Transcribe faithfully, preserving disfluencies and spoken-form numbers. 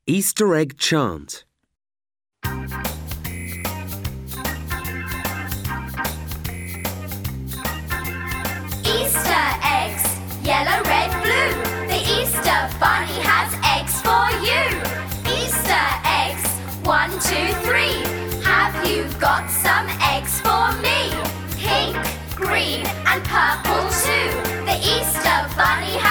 Easter egg chant. Easter eggs, yellow, red, blue. The Easter bunny has eggs for you. Easter eggs, one, two, three. Have you got some eggs for me? Pink, green and purple too. The Easter bunny has